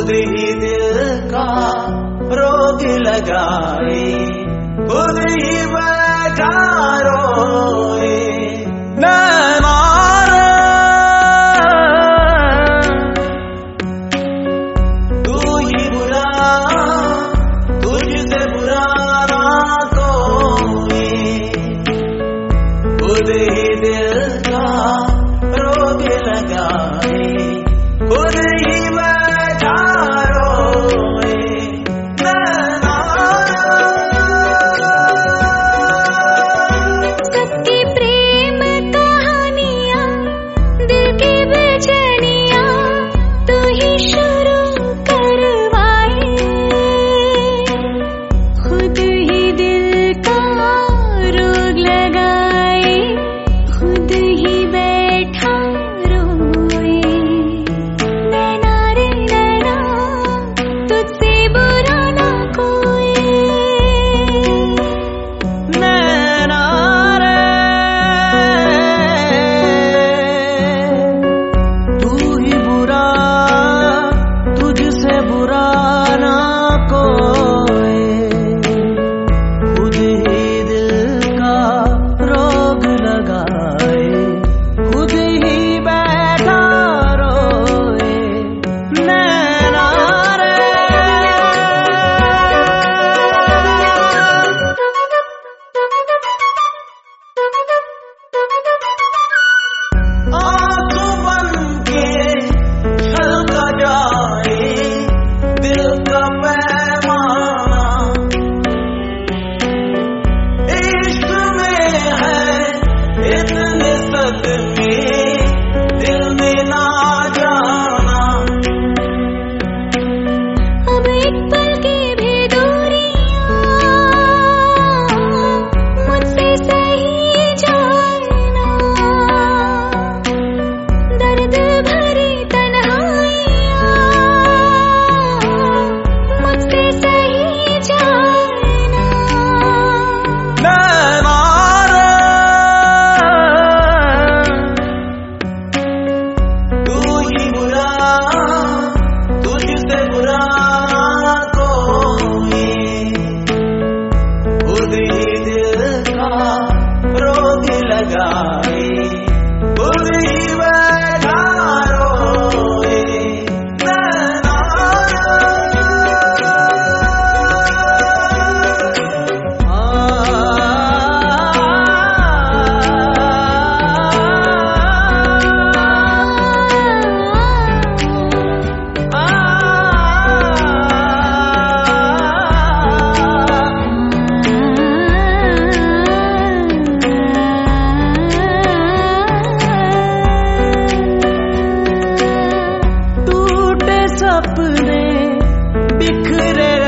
खुद ही दिल का रोग लगाए, खुद ही बैठा रोए। तू ही बुरा, तुझसे बुरा ना कोई, खुद ही दिल का रोग लगाए, खुद ही बैठा रोए। सबकी प्रेम कहानियां, दिल की बेचैनियां तू ही शुरू करवाए, खुद ही दिल का रोग लगाए, खुद ही बैठा रोए। नैना रे नैना, तुझसे बुरा ना कोई। नैना रे, तू ही बुरा, तुझसे बुरा ना कोई, खुद ही दिल का रोग लगाए, खुद ही बैठा रोए। नैना रे, आंसू बनके छलका जाए दिल का पैमाना, इश्क में है इतने सदमे, दिल में ना जाना। अब एक पल की भी दूरियां मुझसे सही जाए ना, दर्द भरी तन्हाइयां मुझसे सही जाए ना। नैना रे, तू ही बुरा, तुझसे बुरा कोई, खुद ही दिल का रोग लगाए, खुद ही बैठा रोए। नैना टूटे सपने बिखरे